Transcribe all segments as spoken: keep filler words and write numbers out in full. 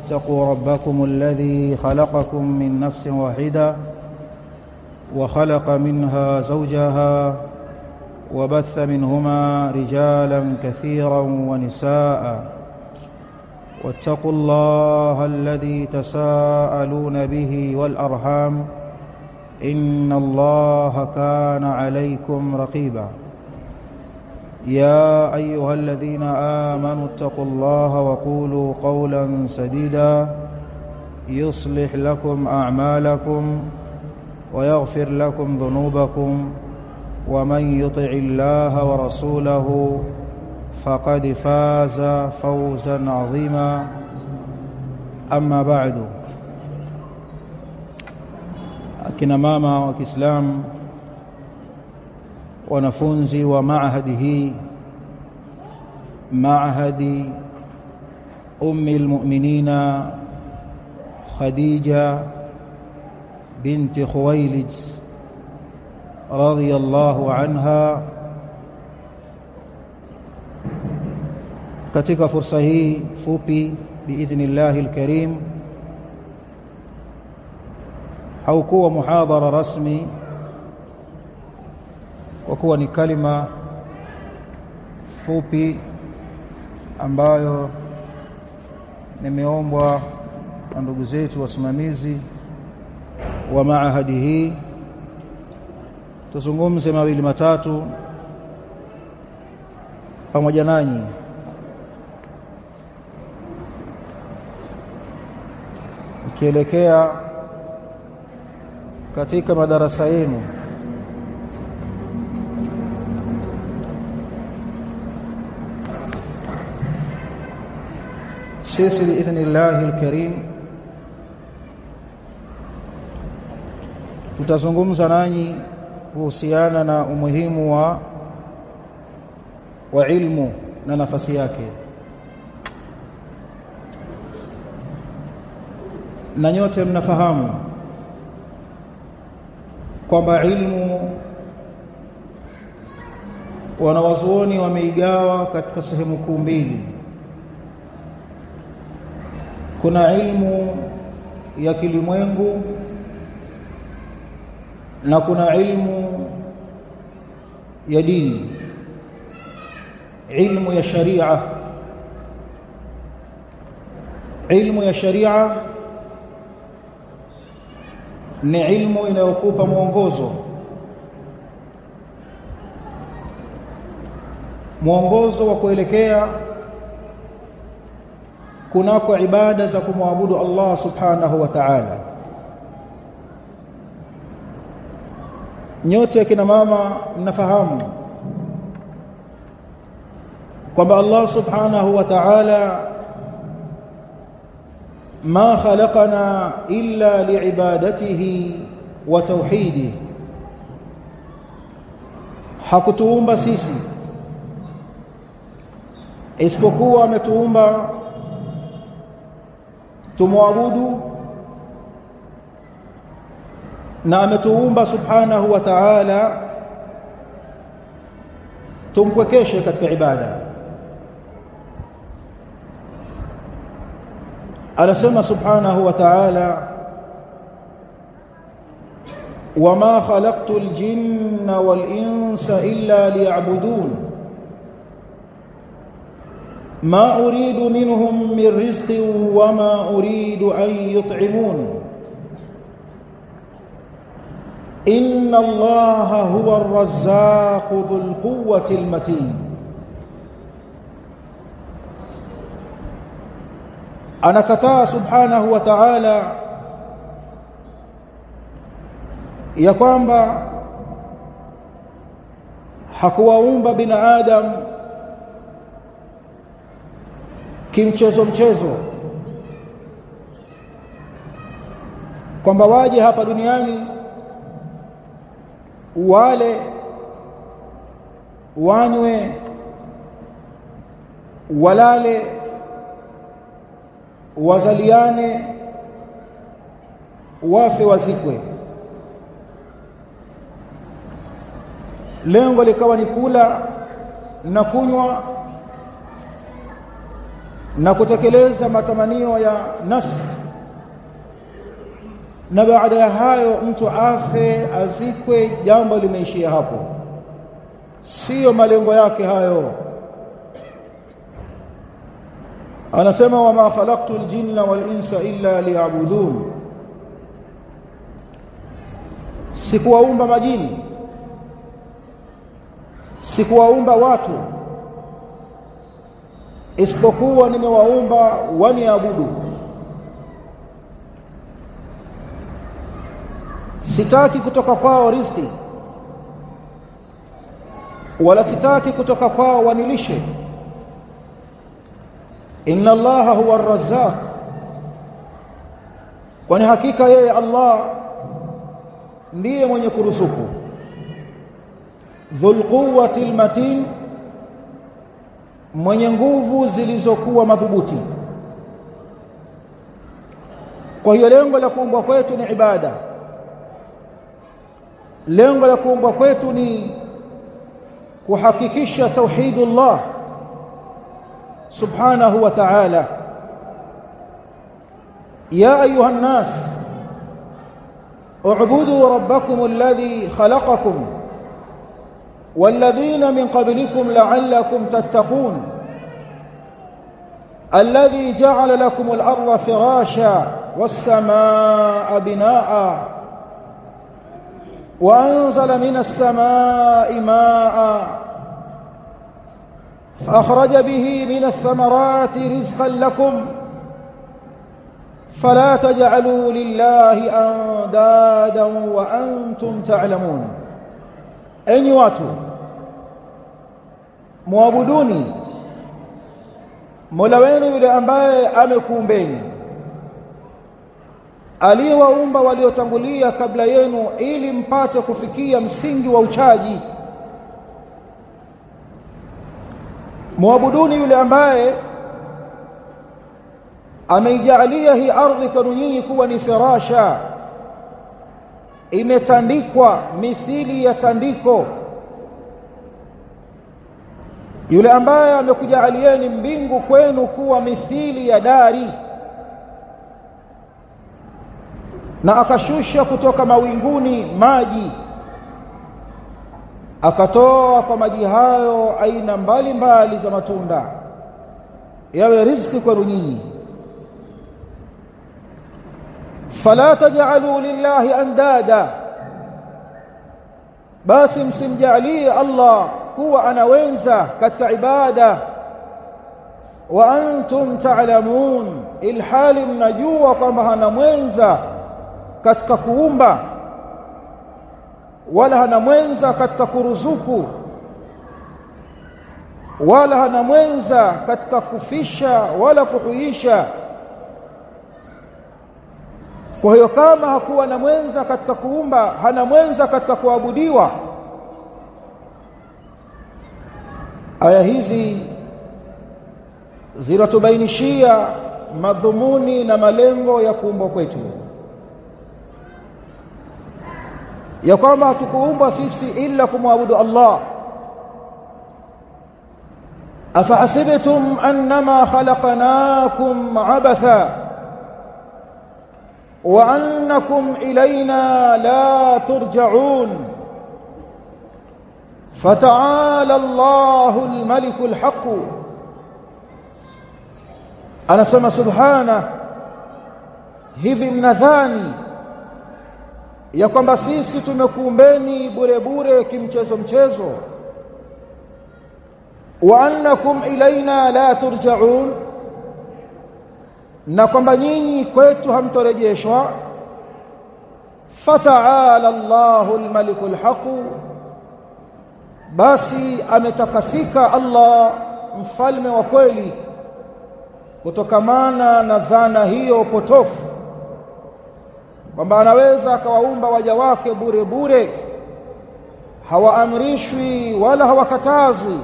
اتقوا ربكم الذي خلقكم من نفس واحدة وخلق منها زوجها وبث منهما رجالا كثيرا ونساء واتقوا الله الذي تساءلون به والأرحام إن الله كان عليكم رقيبا يا أيها الذين آمنوا اتقوا الله وقولوا قولا سديدا يصلح لكم أعمالكم ويغفر لكم ذنوبكم ومن يطع الله ورسوله فقد فاز فوزا عظيما أما بعد akina mama wa Kiislamu wanafunzi wa maahadi hii maahadi ummi almu'minina Khadija binti Khuwailid radhiyallahu anha, katika fursa hii fupi biidhnillahil karim haukuwa muhadhara rasmi kwa kuwa ni kalima fupi ambayo nimeombwa na ndugu zetu wasimamizi wa maahadi hii tuzungumze mawili matatu pamoja nanyi. Ukielekea katika madarasa yenu sisi biidhnillahil karim tutazungumza nanyi kuhusiana na umuhimu wa wa ilmu na nafasi yake. Na nyote mnafahamu kwamba ilmu wanawazuoni wameigawa katika sehemu kuu mbili. Kuna ilmu ya kilimwengu na kuna ilmu ya dini, ilmu ya sharia. Ilmu ya sharia ni ilmu inayokupa mwongozo mwongozo wa kuelekea kunako ibada za kumwabudu Allah subhanahu wa ta'ala. Nyote kina mama mnafahamu kwamba Allah subhanahu wa ta'ala ma khalaqana illa liibadatihi wa tauhidi, hakutuumba sisi isipokuwa ametuumba tumwabudu, na ametuumba subhanahu wa ta'ala tumpwekeshe katika ibada. Anasema subhanahu wa ta'ala, wama khalaqtul jinna wal insa illa liya'budun ma uridu minhum min rizqin wama uridu an yut'imun inna Allaha huwa ar-razzaqu dhul quwwati al-matin. Anakataa subhanahu wa ta'ala ya kwamba hakuwaumba binadamu kimchezo mchezo, kwamba waje hapa duniani wale wanywe walale wazaliane wafe wazikwe. Lengo likawa ni kula na kunywa na kutekeleza matamanio ya nafsi, na baada ya hayo mtu afe azikwe, jambo limeishia hapo. Sio malengo yake hayo. Anasema wama khalaqtul jinna wal insa illa liya'budun, sikuwaumba majini, sikuwaumba watu, isipokuwa nimewaumba waniabudu. Sitaki kutoka kwao riziki, wala sitaki kutoka kwao wanilishe. Inna Allaha huwa ar-Razzaq, kwani hakika yeye Allah ndiye mwenye kuruzuku. Dhul quwwati al-matin, mwenye nguvu zilizokuwa madhubuti. Kwa hiyo lengo la kuumbwa kwetu ni ibada. Lengo la kuumbwa kwetu ni kuhakikisha tauhidullah subhanahu wa ta'ala. Ya ayuha an-nas u'budu rabbakum alladhi khalaqakum والذين من قبلكم لعلكم تتقون الذي جعل لكم الأرض فراشا والسماء بناء وأنزل من السماء ماء فأخرج به من الثمرات رزقا لكم فلا تجعلوا لله أندادا وأنتم تعلمون. Enyi watu, muabuduni Mola wenu yule ambaye amekuumbeni, aliyewaumba waliotangulia kabla yenu ili mpate kufikia msingi wa uchaji. Muabuduni yule ambaye ameijalia hii ardhi kwenu nyinyi kuwa ni firasha, imetandikwa mithili ya tandiko. Yule ambaye amekujalieni mbingu kwenu kuwa mithili ya dari, na akashusha kutoka mawinguni maji, akatoa kwa maji hayo aina mbalimbali za matunda yawe riziki kwenu nyinyi. Fala taj'alu lillahi andada, basi msimjalie Allah kuwa anawenza katika ibada. Wa antum ta'lamun, ilhali mnajua kwamba hana mwenza katika kuumba, wala hana mwenza katika kuruzuku, wala hana mwenza katika kufisha wala kuhuisha. Kwa hiyo kama hakuwa na mwenza katika kuumba, hana mwenza katika kuabudiwa. Aya hizi zinatubainishia madhumuni na malengo ya kuumbwa kwetu, ya kwamba hatukuumbwa sisi ila kumwabudu Allah. Afahasibtum annama khalaqnakum abatha wa annakum ilayna la turja'un fata'ala Allahu al-maliku al-haqq. Anasema subhana, hivi mnadhani ya kwamba sisi tumekuumbeni bure bure kimchezo mchezo? Wa annakum ilayna la turja'un, na kwamba nyinyi kwetu hamtorejeshwa. Fata'ala Allahu al-maliku al-haqq, basi ametakasika Allah mfalme wa kweli kutokamana na dhana hiyo potofu kwamba anaweza akawaumba waja wake bure bure, hawaamrishwi wala hawakatazwi.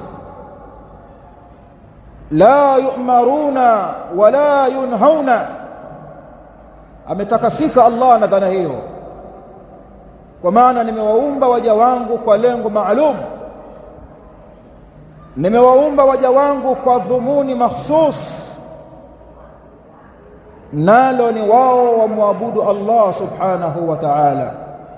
La yu'maruna wala yunhauna, ametakasika Allah na dhana hiyo, kwa maana nimewaumba waja wangu kwa lengo maalum, nimewaumba waja wangu kwa dhumuni mahsus, nalo ni wao wamwabudu Allah subhanahu wa ta'ala.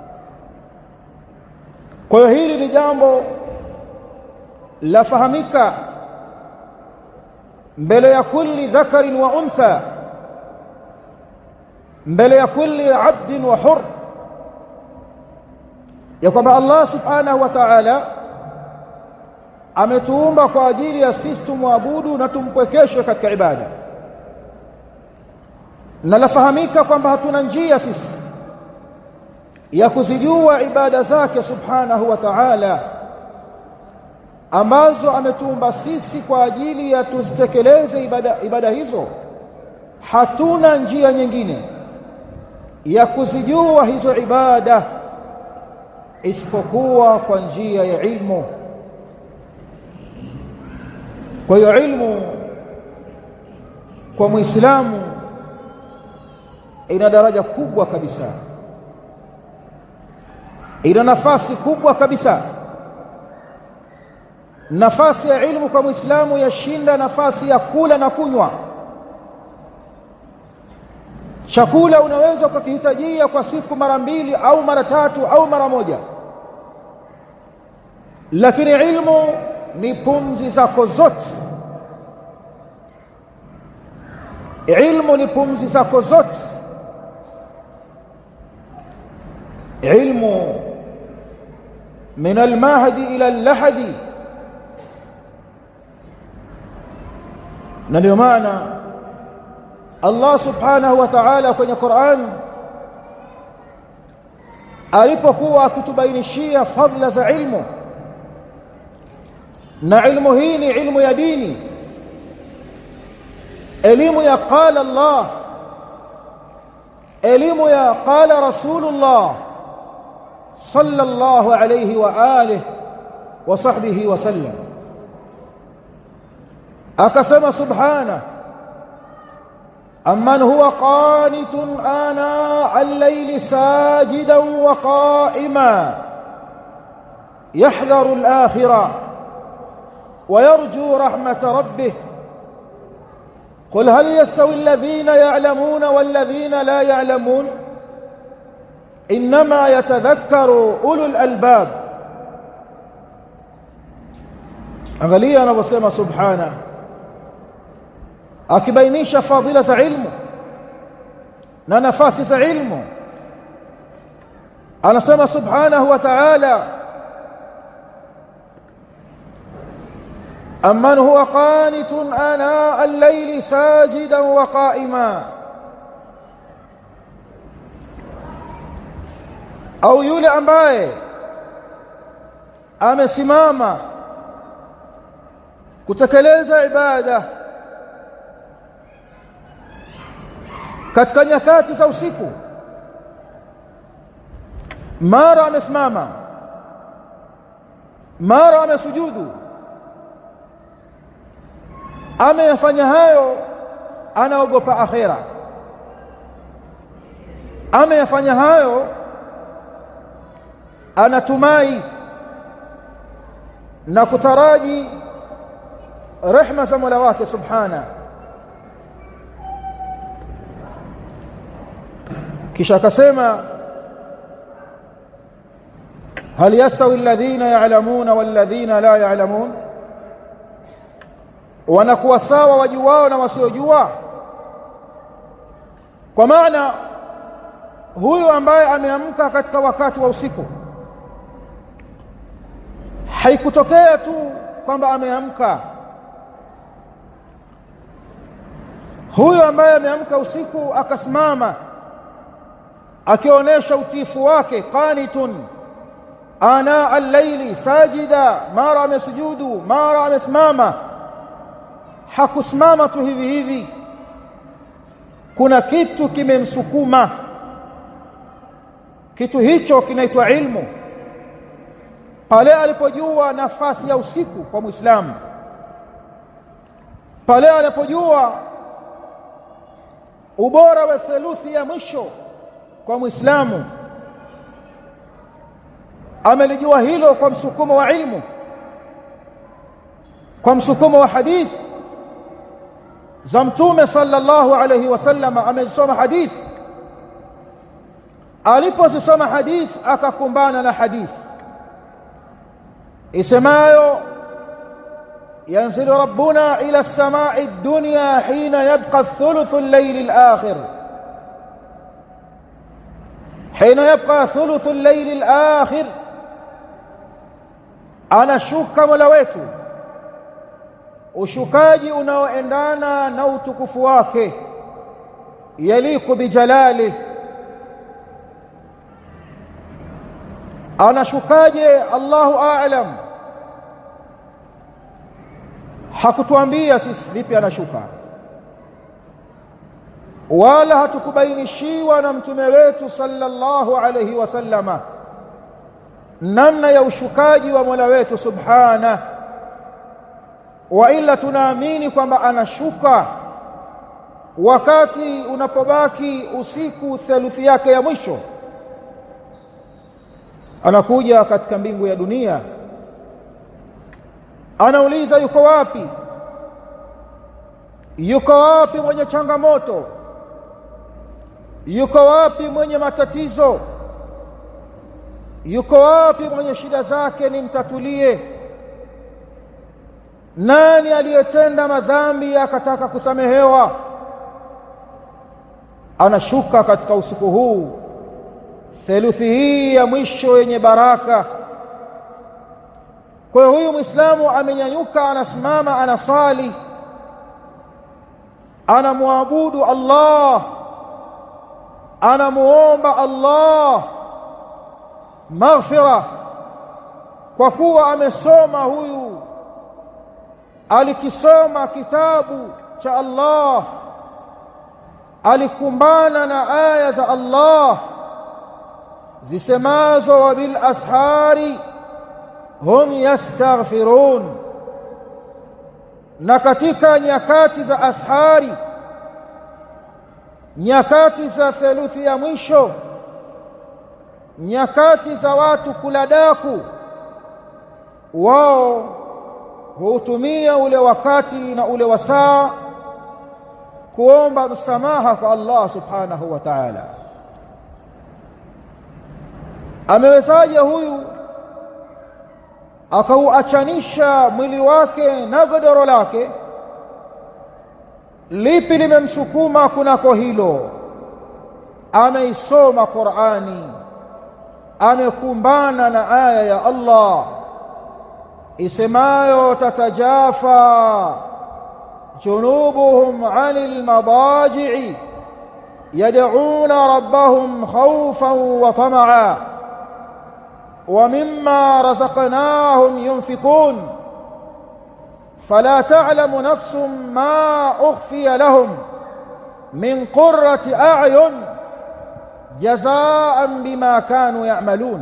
Kwa hiyo hili ni jambo la fahamika mbele ya kulli dhakarin wa untha, mbele ya kulli abdin wa hur, ya kwamba Allah subhanahu wa ta'ala ametuumba kwa ajili ya sisi tumwabudu na tumpwekeshe katika ibada. Na lafahamika kwamba hatuna njia sisi ya kuzijua ibada zake subhanahu wa ta'ala ambazo ametuumba sisi kwa ajili ya tuzitekeleze ibada, ibada hizo. Hatuna njia nyingine ya kuzijua hizo ibada isipokuwa kwa njia ya ilmu. Kwa hiyo ilmu kwa Muislamu ina daraja kubwa kabisa, ina nafasi kubwa kabisa. Nafasi ya ilmu kwa Muislamu yashinda nafasi ya kula na kunywa. Chakula unaweza ukakihitajia kwa siku mara mbili au mara tatu au mara moja, lakini ilmu ni pumzi zako zote. Ilmu ni pumzi zako zote. Ilmu min al-mahdi ila al-lahdi. Na ndio maana Allah subhanahu wa ta'ala kwenye Qur'an alipokuwa akitubainishia fadhila za ilmu, na ilmu hii ni ilmu ya dini, elimu ya qala Allah, elimu ya qala Rasulullah sallallahu alayhi wa alihi wa sahbihi wa sallam. Akasema subhana amman huwa qanitun ana al-layli sajidan wa qa'ima yahdharu al-akhirah wa yarju rahmata rabbih qul hal yastawi alladhina ya'lamuna walladhina la ya'lamun inma yatadhakkaru ulul albab. Angalia anavyosema subhana, akibainisha fadhila za ilmu na nafasi za ilmu. Anasema subhanahu wa ta'ala amman huwa qanitun ana al-layli sajidan wa qa'ima, au yule ambaye amesimama kutekeleza ibada katika nyakati za usiku, mara amesimama mara amesujudu, ameyafanya hayo anaogopa akhera, ameyafanya hayo anatumai na kutaraji rehema za Mola wake subhana. Kisha akasema hal yastawi alladhina ya'lamuna walladhina la ya'lamun, wanakuwa sawa wajuao na wasiojua? Kwa maana huyu ambaye ameamka katika wakati wa usiku, haikutokea tu kwamba ameamka. Huyu ambaye ameamka usiku akasimama akionyesha utiifu wake, qanitun ana al-layli sajida, mara amesujudu mara amesimama, hakusimama tu hivi hivi, kuna kitu kimemsukuma. Kitu hicho kinaitwa ilmu. Pale alipojua nafasi ya usiku kwa Muislamu, pale alipojua ubora wa theluthi ya mwisho kwa Muislamu, amelijua hilo kwa msukumo wa ilmu, kwa msukumo wa hadithi za Mtume sallallahu alayhi wasallam amesoma hadith. Alipozisoma hadith akakumbana na hadith isemayo yanzilu rabbuna ila as-sama'i ad-dunya hina yabqa thuluth al-layl al-akhir hina yabqa thuluth al-layl al-akhir, anashuka Mola wetu ushukaji unaoendana na utukufu wake, yaliku bijalali. Anashukaje? Allahu a'lam. Hakutuambia sisi vipi anashuka, wala hatukubainishiwa na mtume wetu sallallahu alayhi wasallama namna ya ushukaji wa Mola wetu subhana. Wa ila tunaamini kwamba anashuka wakati unapobaki usiku theluthi yake ya mwisho, anakuja katika mbingu ya dunia, anauliza yuko wapi, yuko wapi mwenye changamoto, yuko wapi mwenye matatizo, yuko wapi mwenye shida zake nimtatulie, nani aliyetenda madhambi akataka kusamehewa. Anashuka katika usiku huu, theluthi hii ya mwisho yenye baraka. Kwa hiyo huyu Muislamu amenyanyuka, anasimama, anasali, anamwabudu Allah, anamuomba Allah maghfira, kwa kuwa amesoma huyu, alikisoma kitabu cha Allah, alikumbana na aya za Allah zisemazo wa bil ashari hum yastaghfirun. Na katika nyakati za ashari, nyakati za theluthi ya mwisho, nyakati za watu kuladaku, wao hutumia ule wakati na ule wasaa kuomba msamaha kwa Allah subhanahu wa ta'ala. Amewezaje huyu akauachanisha mwili wake na godoro lake? Lipi limemsukuma kunako hilo? Ameisoma Qur'ani, amekumbana na aya ya Allah isemayo tatajafa junubuhum 'anil madaji'i yad'una rabbahum khawfan wa tama'a wa mimma razaqnahum yunfiqun fala ta'lamu nafsun ma ukhfiya lahum min qurrati a'yun jazaa'an bima kanu ya'malun.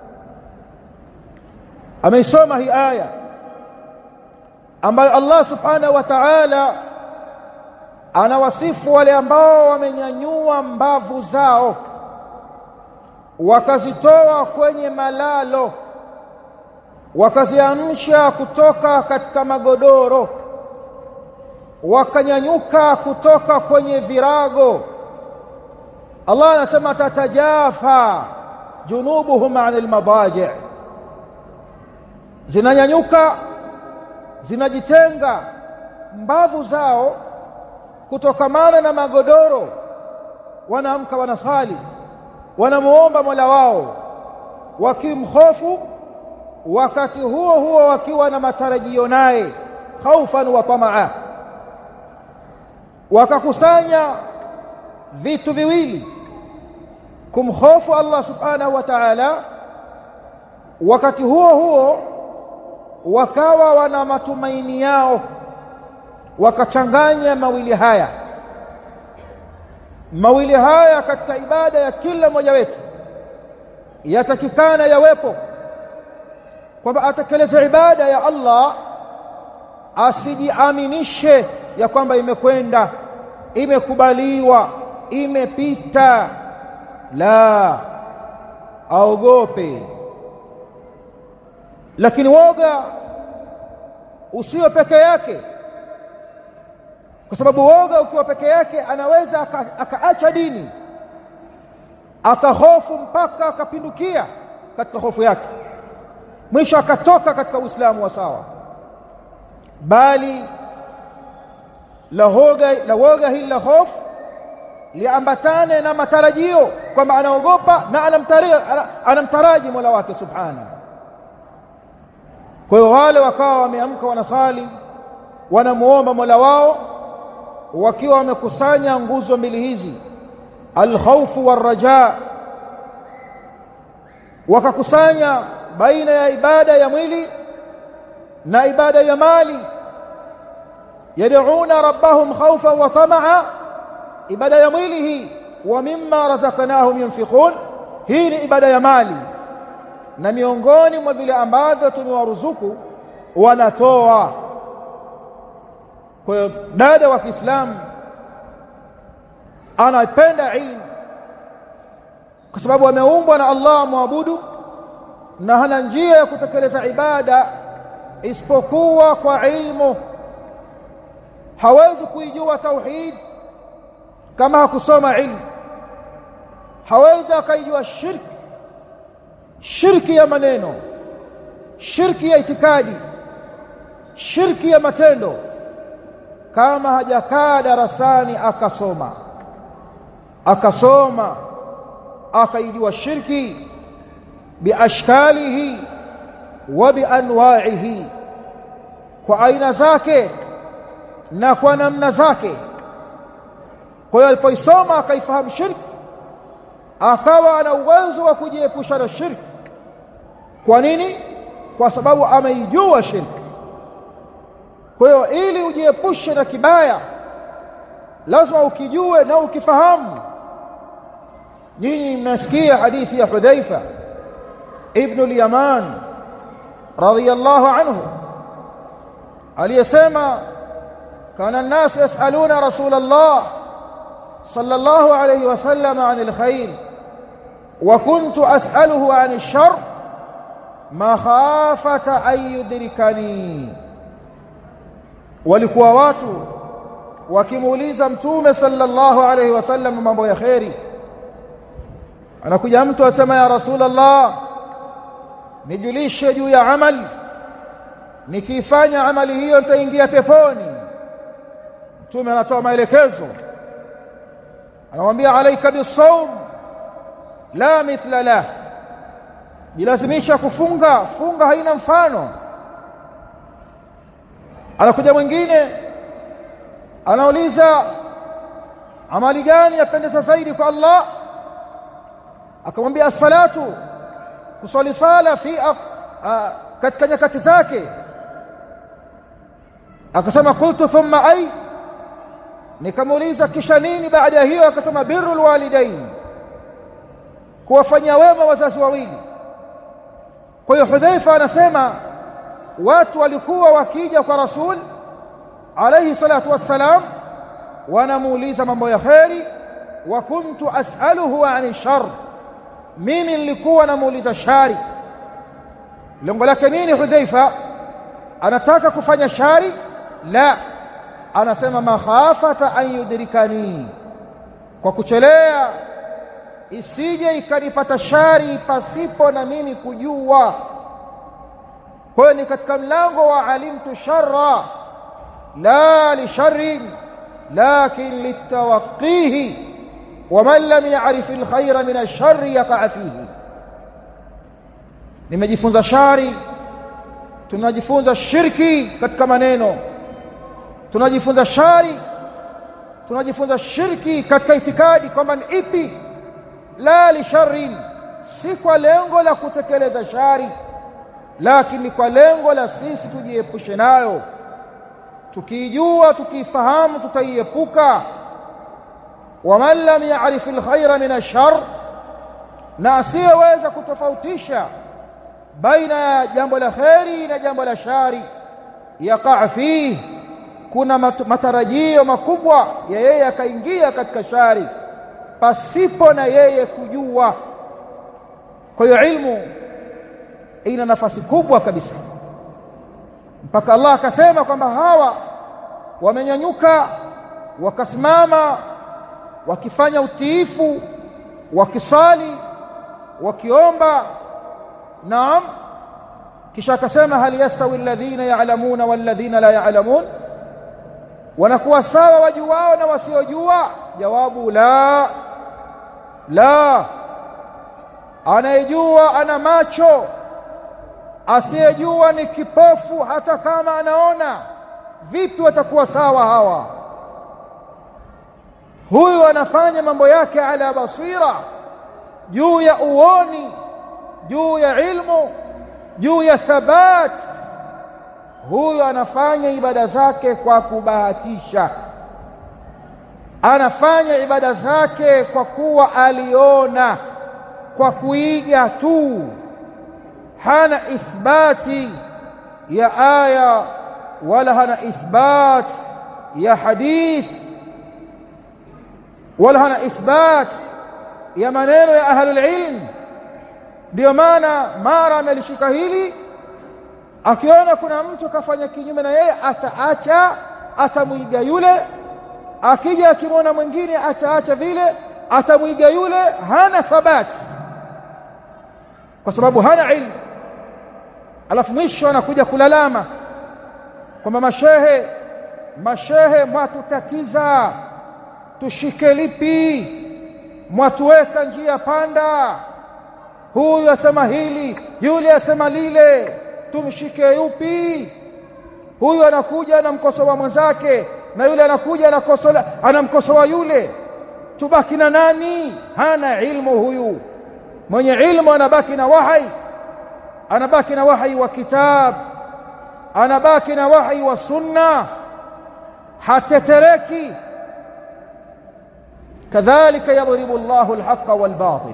Ameisoma hii aya ambayo Allah subhanahu wa ta'ala anawasifu wale ambao wamenyanyua mbavu zao wakazitoa kwenye malalo, wakaziamsha kutoka katika magodoro, wakanyanyuka kutoka kwenye virago. Allah anasema tatajafa junubuhum 'anil madaji', zinanyanyuka, zinajitenga mbavu zao kutokamana na magodoro, wanaamka, wanasali, wanamuomba Mola wao wakimhofu, wakati huo huo wakiwa na matarajio naye, khaufan wa tamaa. Wakakusanya vitu viwili, kumhofu Allah subhanahu wa ta'ala, wakati huo huo wakawa wana matumaini yao, wakachanganya mawili haya. Mawili haya katika ibada ya kila mmoja wetu yatakikana yawepo, kwamba atekeleze ibada ya Allah asijiaminishe ya kwamba imekwenda, imekubaliwa, imepita. La, aogope. Lakini woga usio peke yake, kwa sababu woga ukiwa peke yake anaweza akaacha aka dini, akahofu mpaka akapindukia katika hofu yake, mwisho akatoka katika Uislamu wa sawa. Bali la woga la woga hili la hofu liambatane na matarajio kwamba anaogopa na anamtaraji anamtaraji Mola wake subhanahu. Kwa hiyo wale wakawa wameamka wanasali, wanamuomba Mola wao wakiwa wamekusanya nguzo mbili hizi, al-khawfu war-raja, wakakusanya baina ya ibada ya mwili na ibada ya mali. Yad'una rabbahum khawfan wa tama'a, ibada ya mwili hii, wa mimma razaqnahum yunfiqun, hii ni ibada ya mali, na miongoni mwa vile ambavyo tumewaruzuku wanatoa. Kwa hiyo dada wa Kiislamu anapenda ilmu kwa sababu ameumbwa na Allah muabudu, na hana njia ya kutekeleza ibada isipokuwa kwa ilmu. Hawezi kuijua tauhid kama hakusoma ilmu. Hawezi akaijua shirki, shirki ya maneno, shirki ya itikadi, shirki ya matendo, kama hajakaa darasani akasoma akasoma akaijua shirki biashkalihi wa bianwa'ihi, kwa aina zake na kwa namna zake. Kwa hiyo alipoisoma akaifahamu shirki, akawa ana uwezo wa kujiepusha na shirki. Kwa nini? Kwa sababu ameijua shirki. Kwa hiyo ili ujiepushe na kibaya lazima ukijue na ukifahamu. Nyinyi mnasikia hadithi ya Hudhaifa ibn al-Yaman radhiyallahu anhu aliyesema, kana an-nas yasaluna Rasulullah sallallahu alayhi wasallam anil khair wa kuntu as'aluhu anil shar makhafata an yudrikani. Walikuwa watu wakimuuliza Mtume sallallahu alayhi wasallam mambo ya khairi, anakuja mtu asema, ya Rasulullah, nijulishe juu ya amali, nikifanya amali hiyo nitaingia peponi. Mtume anatoa maelekezo, anamwambia, alayka bisawm la mithla la, jilazimisha kufunga, funga haina mfano. Anakuja mwingine anauliza, amali gani yapendeza zaidi kwa Allah? Akamwambia, as-salatu, kusali sala fi katika nyakati zake. Akasema, qultu thumma ay, nikamuuliza kisha nini baada ya hiyo? Akasema, birrul walidain, kuwafanyia wema wazazi wawili. Kwa hiyo Hudhaifa anasema watu walikuwa wakija kwa Rasul alayhi salatu wassalam wanamuuliza mambo ya khairi, wa kuntu as'aluhu 'ani shar, mimi nilikuwa namuuliza shari. Lengo lake nini Hudhaifa? Anataka kufanya shari? La, anasema makhafata an yudrikani, kwa kuchelea isije ikanipata shari pasipo na mimi kujua. Kwa hiyo ni katika mlango wa alimtu sharra la li sharrin lakin litawaqihi, wa man lam ya'rif alkhayra min ash-sharri yaqa fihi. Nimejifunza shari, tunajifunza shirki katika maneno, tunajifunza shari, tunajifunza shirki katika itikadi kwamba ni ipi, la li sharrin, si kwa lengo la kutekeleza shari, lakini kwa lengo la sisi tujiepushe nayo. Tukijua, tukifahamu, tutaiepuka. Wa man lam ya'rif alkhayra min ash-sharr, na asiyeweza kutofautisha baina ya jambo la khairi na jambo la shari, yaqa fihi, kuna matarajio makubwa ya yeye akaingia katika shari pasipo na yeye kujua. Kwa hiyo ilmu ina nafasi kubwa kabisa, mpaka Allah akasema kwamba hawa wamenyanyuka wakasimama wakifanya utiifu, wakisali, wakiomba. Naam. Kisha akasema hal yastawi alladhina ya'lamuna walladhina la ya'lamun, wanakuwa sawa wajuao na wasiojua? Jawabu la la. Anayejua ana macho, asiyejua ni kipofu hata kama anaona. Vipi watakuwa sawa hawa? Huyu anafanya mambo yake ala basira, juu ya uoni, juu ya ilmu, juu ya thabat. Huyu anafanya ibada zake kwa kubahatisha, anafanya ibada zake kwa kuwa aliona, kwa kuiga tu, hana ithbati ya aya wala hana ithbat ya hadith wala hana ithbat ya maneno ya ahlul ilm. Ndio maana mara amelishika hili, akiona kuna mtu kafanya kinyume na yeye ataacha, atamuiga yule. Akija akimwona mwingine ataacha vile, atamuiga yule. Hana thabati kwa sababu hana ilmu. Alafu mwisho anakuja kulalama kwamba mashehe mashehe mwatutatiza, tushike lipi? Mwatuweka njia panda, huyu asema hili, yule asema lile, tumshike yupi? Huyu anakuja anamkosoa mwenzake na yule anakuja anakosoa anamkosoa yule, tubaki na nani? Hana ilmu huyu. Mwenye ilmu anabaki na wahi, anabaki na wahi wa kitab, anabaki na wahi wa sunna, hatetereki. kadhalika yadribu Allahu al-haqqa wal-batil,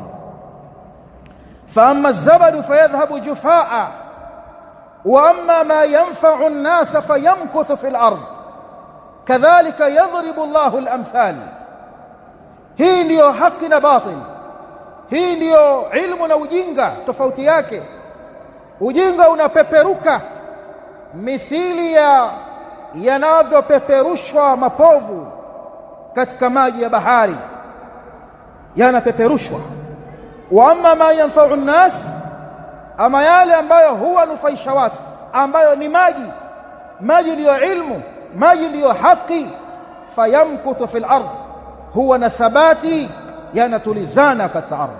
فأما الزبد فيذهب جفاء وأما ما ينفع الناس فيمكث في الأرض كذلك يضرب الله الأمثال. hii ndio haki na batil, hii ndio ilmu na ujinga. Tofauti yake, ujinga unapeperuka mithili ya yanavyopeperushwa mapovu katika maji ya bahari, yanapeperushwa. Wa amma ma yanfa'u an-nas, ama yale ambayo huwa nufaisha watu, ambayo ni maji. Maji ndiyo ilmu, maji ndiyo haki. Fayamkuthu fil ardh, huwa na thabati, yanatulizana katika ardhi.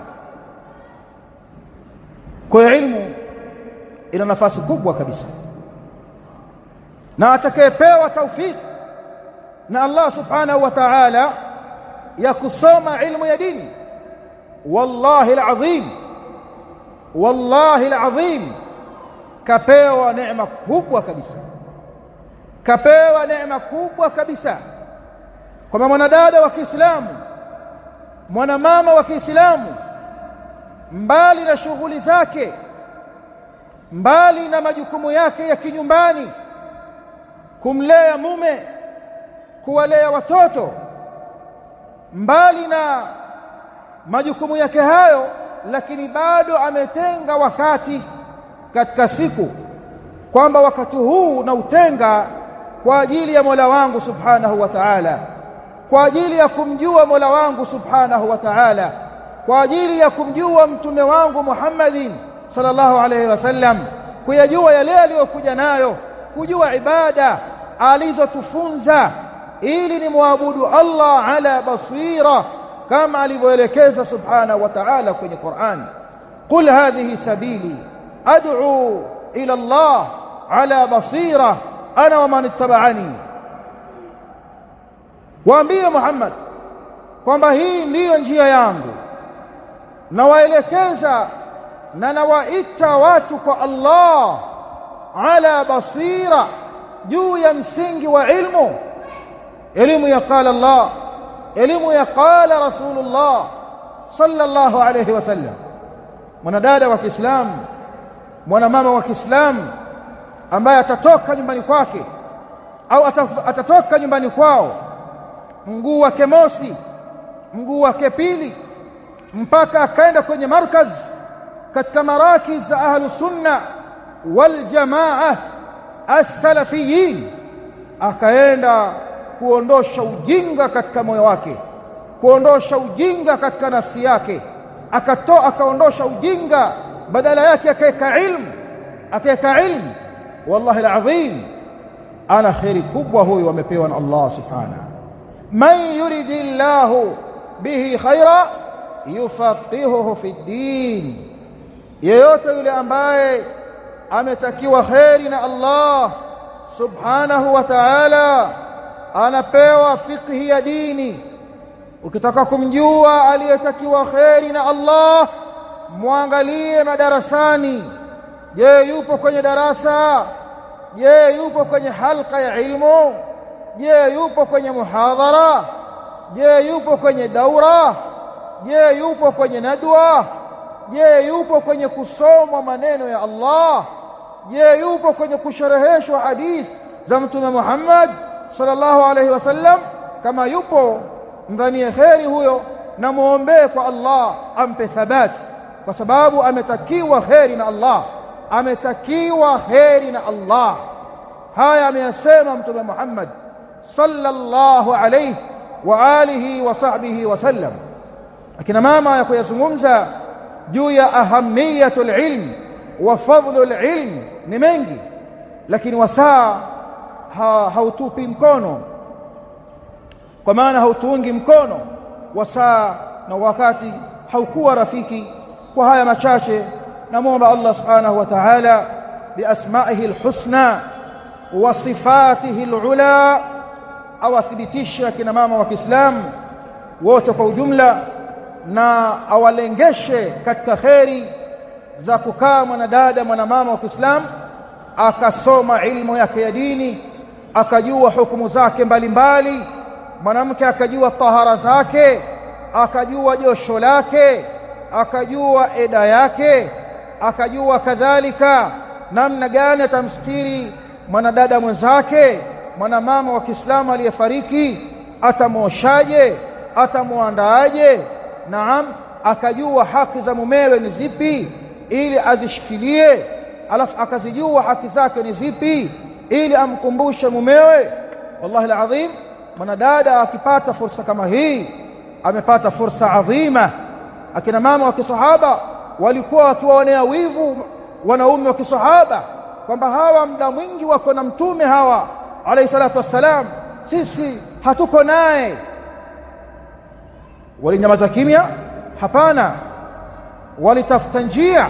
Kwa ilmu ina nafasi kubwa kabisa, na atakayepewa tawfik na Allah subhanahu wa ta'ala ya kusoma ilmu ya dini, wallahi alazim, wallahi alazim, kapewa neema kubwa kabisa, kapewa neema kubwa kabisa. Kwa mwanadada wa Kiislamu, mwanamama wa Kiislamu, mbali na shughuli zake, mbali na majukumu yake ya kinyumbani, kumlea mume, kuwalea watoto, mbali na majukumu yake hayo, lakini bado ametenga wakati katika siku kwamba wakati huu na utenga kwa ajili ya Mola wangu subhanahu wa ta'ala, kwa ajili ya kumjua Mola wangu subhanahu wa ta'ala, kwa ajili ya kumjua mtume wangu Muhammadin sallallahu alayhi wasallam, kuyajua yale aliyokuja nayo, kujua ibada alizotufunza, ili ni muabudu Allah ala basira, kama alivyoelekeza subhanahu wa ta'ala kwenye Qur'an. Qul hadhihi sabili ad'u ila Allah ala basira ana wa man ittaba'ani. Waambie Muhammad kwamba hii ndiyo njia yangu, na waelekeza na nawaita watu kwa Allah ala basira, juu ya msingi wa ilmu, elimu ya qala Allah, elimu ya qala Rasulullah sallallahu alayhi wasallam. Mwanadada wa Kiislamu, mwanamama wa Kiislamu ambaye atatoka nyumbani kwake au atatoka nyumbani kwao, mguu wake mosi, mguu wake pili, mpaka akaenda kwenye markaz katika marakiz za ahlus sunna wal jamaa as-salafiyin, akaenda kuondosha ujinga katika moyo wake, kuondosha ujinga katika nafsi yake, akatoa akaondosha ujinga, badala yake akaweka ilmu, akaweka ilmu. Wallahi alazim, ana khairi kubwa huyu amepewa na Allah subhanahu. Man yuridillahu bihi khaira yufaqihuhu fi din, yeyote yule ambaye ametakiwa khairi na Allah subhanahu wa ta'ala anapewa fiqhi ya dini. Ukitaka kumjua aliyetakiwa khairi na Allah, muangalie madarasani. Je, yupo kwenye darasa? Je, yupo kwenye halqa ya ilmu? Je, yupo kwenye muhadhara? Je, yupo kwenye daura? Je, yupo kwenye nadwa? Je, yupo kwenye kusoma maneno ya Allah? Je, yupo kwenye kushereheshwa hadith za Mtume Muhammad sallallahu alaihi wasallam? Kama yupo, ndani kheri huyo, na muombe kwa Allah ampe thabati, kwa sababu ametakiwa kheri na Allah, ametakiwa kheri na Allah. Haya ameyasema Mtume Muhammad sallallahu alayhi wa alihi wa sahbihi wasallam. Akina mama ya kuyazungumza juu ya ahamiyatul ilm wa fadlul ilm ni mengi, lakini wasaa ha, hautupi mkono, kwa maana hautuungi mkono wasaa, na wakati haukuwa rafiki. Kwa haya machache, namuomba Allah subhanahu wa ta'ala biasma'ihi alhusna wa sifatihi alula awathibitisha kina mama wa Kiislamu wote kwa ujumla, na awalengeshe katika kheri za kukaa mwanadada mwanamama wa Kiislamu akasoma ilmu yake ya dini, akajua hukumu zake mbalimbali. Mwanamke akajua tahara zake, akajua josho lake, akajua eda yake, akajua kadhalika namna gani atamstiri mwanadada mwenzake, mwanamama wa Kiislamu aliyefariki, atamwoshaje, atamwandaaje. Naam, akajua haki za mumewe ni zipi ili azishikilie, alafu akazijua haki zake ni zipi ili amkumbushe mumewe. Wallahi alazim, mwanadada akipata fursa kama hii amepata fursa adhima. Akina mama wa kisahaba walikuwa wakiwaonea wivu wanaume wa kisahaba kwamba hawa muda mwingi wako na mtume, hawa alayhi salatu wassalam, sisi hatuko naye. Walinyamaza kimya? Hapana, walitafuta njia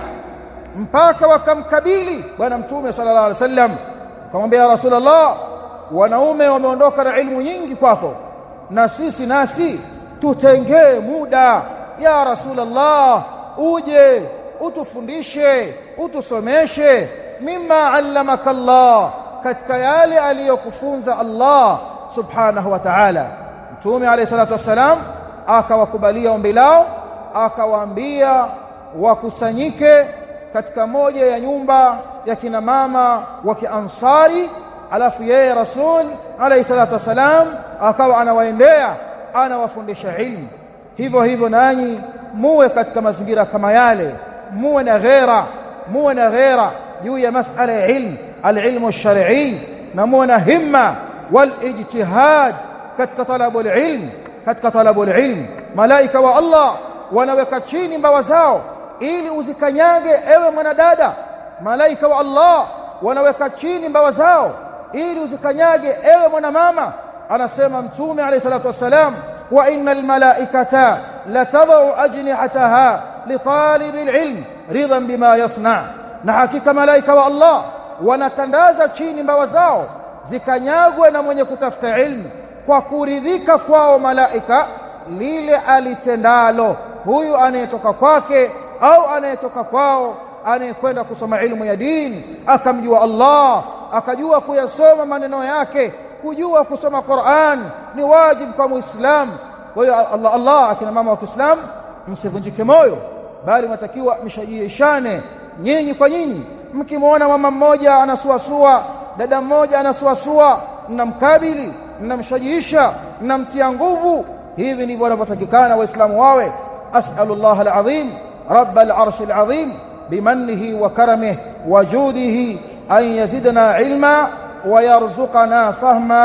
mpaka wakamkabili bwana mtume sallallahu alaihi wasallam, akamwambia ya Rasulullah, wanaume wameondoka na ilmu nyingi kwako, na sisi nasi tutengee muda ya Rasulullah, uje utufundishe, utusomeshe mimma allamaka Allah, katika yale aliyokufunza Allah subhanahu wa ta'ala. Mtume alayhi salatu wassalam akawakubalia ombi lao, akawaambia wakusanyike katika moja ya nyumba ya kina mama wa Kiansari. Alafu yeye Rasul alayhi salatu wassalam akawa anawaendea, anawafundisha ilmu. Hivyo hivyo nanyi muwe katika mazingira kama yale, muwe na ghera, muwe na ghera juu ya masala ya ilmu, alilmu alshar'i, na muwe na himma wal ijtihad katika talabu alilm, katika talabu alilm. Malaika wa Allah wanaweka chini mbawa zao ili uzikanyage ewe mwanadada. Malaika wa Allah wanaweka chini mbawa zao ili uzikanyage ewe mwanamama. Anasema Mtume alayhi salatu wassalam, wa innal malaikata latadau ajnihataha litalibil ilm ridan bima yasna, na hakika malaika wa Allah wanatandaza chini mbawa zao zikanyagwe na mwenye kutafuta ilmu kwa kuridhika kwao malaika lile alitendalo huyu anayetoka kwake au anayetoka kwao, anayekwenda kusoma ilmu ya dini, akamjua Allah, akajua kuyasoma maneno yake. Kujua kusoma Qur'an ni wajibu kwa Muislamu. Kwa hiyo Allah Allah, akina mama wa Kiislamu, msivunjike moyo, bali mtakiwa mshajiishane nyinyi kwa nyinyi. Mkimwona mama mmoja anasuasua, dada mmoja anasuasua, mnamkabili, mnamshajiisha, mnamtia nguvu. Hivi ndivyo wanavyotakikana Waislamu wawe. As'alullah al-azim rabb al-arsh al-azim bimannihi wa karamihi wa judihi an yazidna ilma wa yarzuqana fahma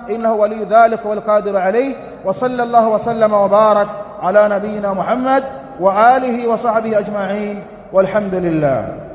إنه ولي ذلك والقادر عليه. وصلى الله وسلم وبارك على نبينا محمد وآله وصحبه أجمعين والحمد لله.